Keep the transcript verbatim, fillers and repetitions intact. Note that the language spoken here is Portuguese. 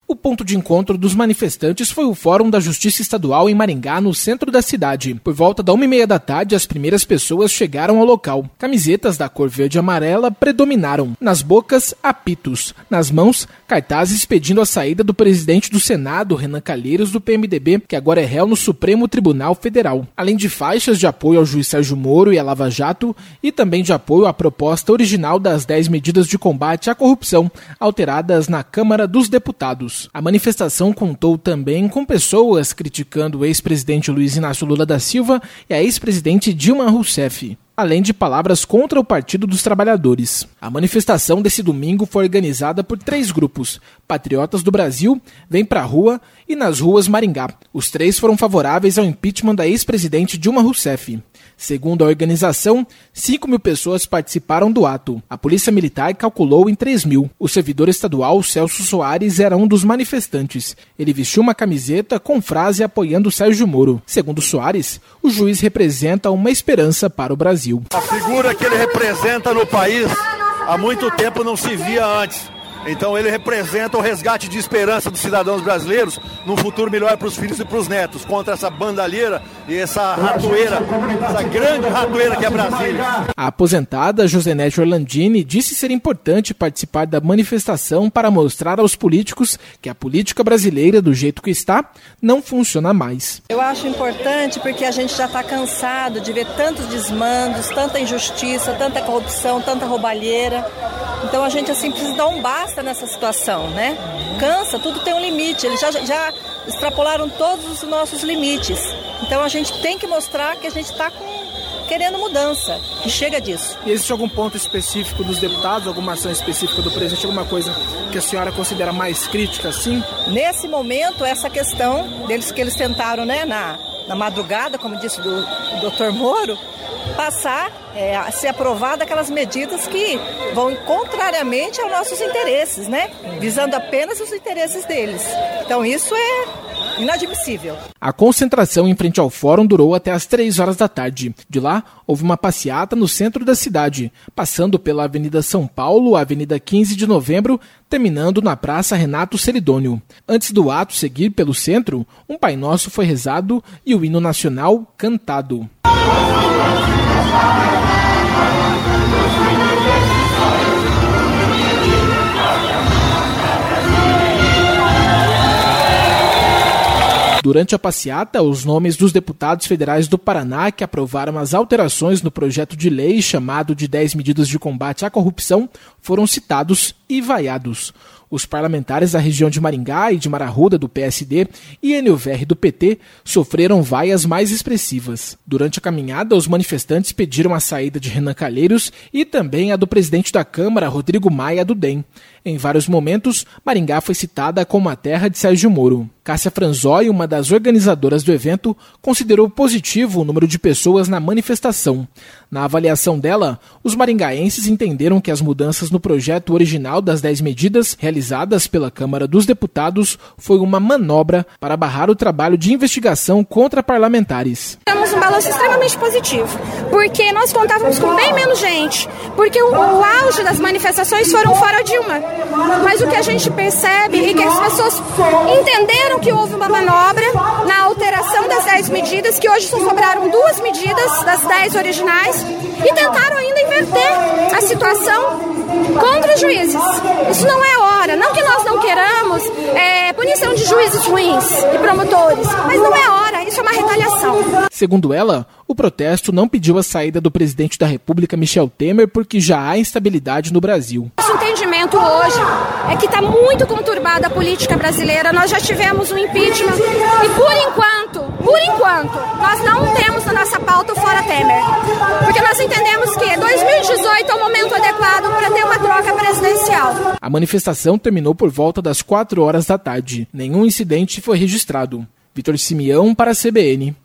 O ponto de encontro dos manifestantes foi o Fórum da Justiça Estadual em Maringá, no centro da cidade. Por volta da uma e meia da tarde, as primeiras pessoas chegaram ao local. Camisetas da cor verde e amarela predominaram. Nas bocas, apitos. Nas mãos, cartazes pedindo a saída do presidente do Senado, Renan Calheiros, do P M D B, que agora é réu no Supremo Tribunal Federal. Além de faixas de apoio ao juiz Sérgio Moro e à Lava Jato, e também de apoio à proposta original das dez medidas de combate à corrupção, alteradas na Câmara dos Deputados. A manifestação contou também com pessoas criticando o ex-presidente Luiz Inácio Lula da Silva e a ex-presidente Dilma Rousseff, além de palavras contra o Partido dos Trabalhadores. A manifestação desse domingo foi organizada por três grupos. Patriotas do Brasil, Vem Pra Rua e Nas Ruas Maringá. Os três foram favoráveis ao impeachment da ex-presidente Dilma Rousseff. Segundo a organização, cinco mil pessoas participaram do ato. A Polícia Militar calculou em três mil. O servidor estadual Celso Soares era um dos manifestantes. Ele vestiu uma camiseta com frase apoiando Sérgio Moro. Segundo Soares, o juiz representa uma esperança para o Brasil. A figura que ele representa no país há muito tempo não se via antes. Então ele representa o resgate de esperança dos cidadãos brasileiros num futuro melhor para os filhos e para os netos, contra essa bandalheira e essa ratoeira, essa grande ratoeira que é Brasília. A aposentada Josenete Orlandini disse ser importante participar da manifestação para mostrar aos políticos que a política brasileira, do jeito que está, não funciona mais. Eu acho importante porque a gente já está cansado de ver tantos desmandos, tanta injustiça, tanta corrupção, tanta roubalheira. Então a gente assim precisa dar um basta nessa situação, né? Cansa, tudo tem um limite, eles já, já extrapolaram todos os nossos limites. Então a gente tem que mostrar que a gente está querendo mudança, que chega disso. E existe algum ponto específico dos deputados, alguma ação específica do presidente, alguma coisa que a senhora considera mais crítica, sim? Nesse momento, essa questão deles que eles tentaram, né, na, na madrugada, como disse do, o doutor Moro, passar é, a ser aprovada aquelas medidas que vão contrariamente aos nossos interesses, né? Visando apenas os interesses deles. Então isso é inadmissível. A concentração em frente ao fórum durou até às três horas da tarde. De lá, houve uma passeata no centro da cidade, passando pela Avenida São Paulo, a Avenida quinze de novembro, terminando na Praça Renato Ceridônio. Antes do ato seguir pelo centro, um Pai Nosso foi rezado e o hino nacional cantado. Durante a passeata, os nomes dos deputados federais do Paraná que aprovaram as alterações no projeto de lei chamado de dez medidas de combate à corrupção foram citados e vaiados. Os parlamentares da região de Maringá e de Mararruda, do P S D, e N U V R do P T, sofreram vaias mais expressivas. Durante a caminhada, os manifestantes pediram a saída de Renan Calheiros e também a do presidente da Câmara, Rodrigo Maia, do D E M. Em vários momentos, Maringá foi citada como a terra de Sérgio Moro. Cássia Franzói, uma das organizadoras do evento, considerou positivo o número de pessoas na manifestação. Na avaliação dela, os maringaenses entenderam que as mudanças no projeto original das dez medidas, realizadas pela Câmara dos Deputados, foi uma manobra para barrar o trabalho de investigação contra parlamentares. Temos um balanço extremamente positivo, porque nós contávamos com bem menos gente, porque o, o auge das manifestações foram fora Dilma. Mas o que a gente percebe é que as pessoas entenderam que houve uma manobra na alteração das dez medidas, que hoje só sobraram duas medidas das dez originais, e tentaram ainda inverter a situação contra os juízes. Isso não é hora, não que nós não queiramos é, punição de juízes ruins e promotores, mas não é hora, isso é uma retaliação. Segundo ela, o protesto não pediu a saída do presidente da República, Michel Temer, porque já há instabilidade no Brasil. Nosso entendimento hoje é que está muito conturbada a política brasileira. Nós já tivemos um impeachment e, por enquanto, por enquanto, nós não temos na nossa pauta o fora Temer. Porque nós entendemos que dois mil e dezoito é o momento adequado para ter uma troca presidencial. A manifestação terminou por volta das quatro horas da tarde. Nenhum incidente foi registrado. Vitor Simeão para a C B N.